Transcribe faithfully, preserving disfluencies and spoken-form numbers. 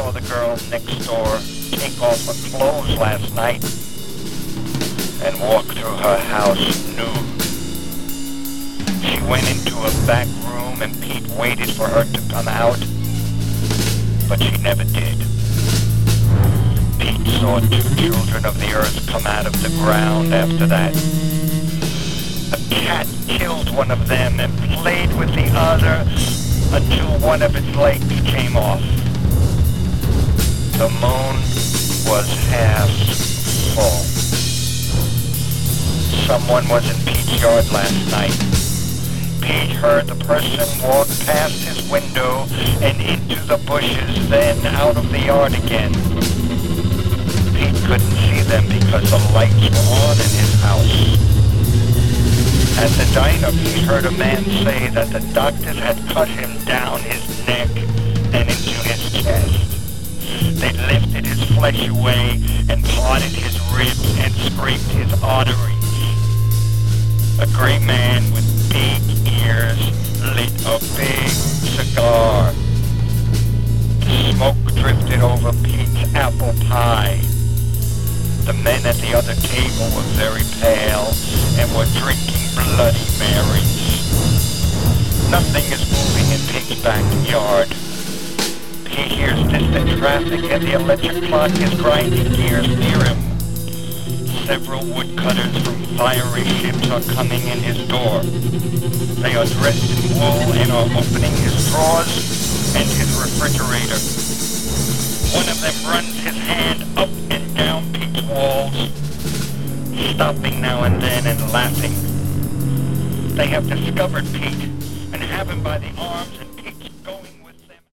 saw the girl next door take off her clothes last night and walk through her house nude. She went into a back room and Pete waited for her to come out, but she never did. Pete saw two children of the earth come out of the ground after that. A cat killed one of them and played with the other until one of its legs came off. The moon was half full. Someone was in Pete's yard last night. Pete heard the person walk past his window and into the bushes, then out of the yard again. Pete couldn't see them because the lights were on in his house. At the diner, Pete heard a man say that the doctors had cut him down his neck and into his chest. They lifted his flesh away and parted his ribs and scraped his arteries. A gray man with big ears lit a big cigar. The smoke drifted over Pete's apple pie. The men at the other table were very pale and were drinking Bloody Marys. Nothing is moving in Pete's backyard. Pete hears distant traffic and the electric clock is grinding gears near him. Several woodcutters from fiery ships are coming in his door. They are dressed in wool and are opening his drawers and his refrigerator. One of them runs his hand up and down Pete's walls, stopping now and then and laughing. They have discovered Pete and have him by the arms and